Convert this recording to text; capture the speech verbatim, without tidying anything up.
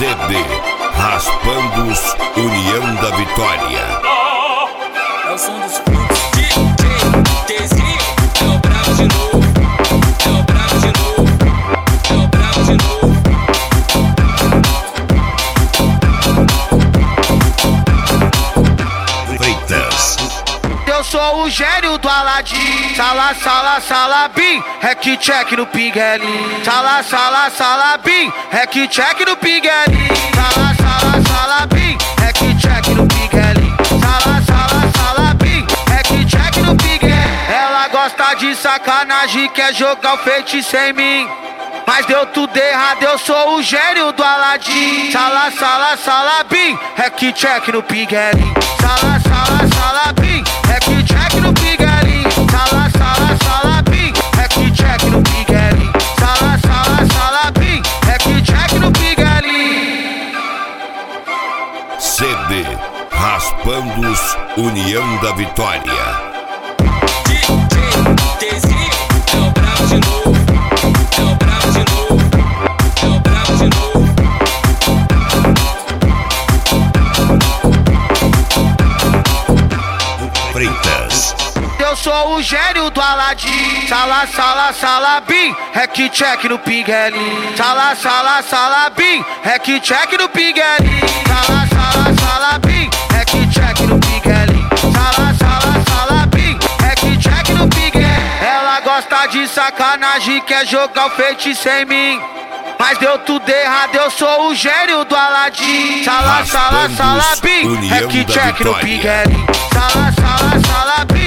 C D Raspandos, União da Vitória. É o som dos frutos. D J Tezinho, é o bravo de novo. É o bravo de novo. É o bravo de novo. Freitas. Eu sou o gênio do Aladim. Sala, sala, salabim. Rec check no pinguelim. Sala, sala, salabim. Rec check no pinguelim. Sala, sala, salabim. Rec check no pinguelim. Sala, sala, salabim. Rec check no pinguelim. Ela gosta de sacanagem, quer jogar o feitiço em mim. Mas deu tudo errado, eu sou o gênio do Aladim. Sala, sala, salabim. Rec check no pinguelim. Sala, sala, salabim. Rec check no pinguelim. Sala, sala, salabim. Rec check no pinguelim. Sala, sala, salabim. Rec check no pinguelim. C D Raspandos, União da Vitória. D J Tezinho, é o bravo de novo. É o bravo de novo. É o bravo de novo. Freitas. Eu sou o gênio do Aladim. Sala, sala, salabim. Rec check no pinguelim. Sala, sala, salabim. Rec check no pinguelim. Sala, sala, salabim. Rec check no pinguelim. Sala, sala, salabim. Rec check no pinguelim. Ela gosta de sacanagem, quer jogar o feitiço em mim. Mas deu tudo errado, eu sou o gênio do Aladim. Sala, sala, salabim. Rec check no pinguelim. Sala, sala, salabim.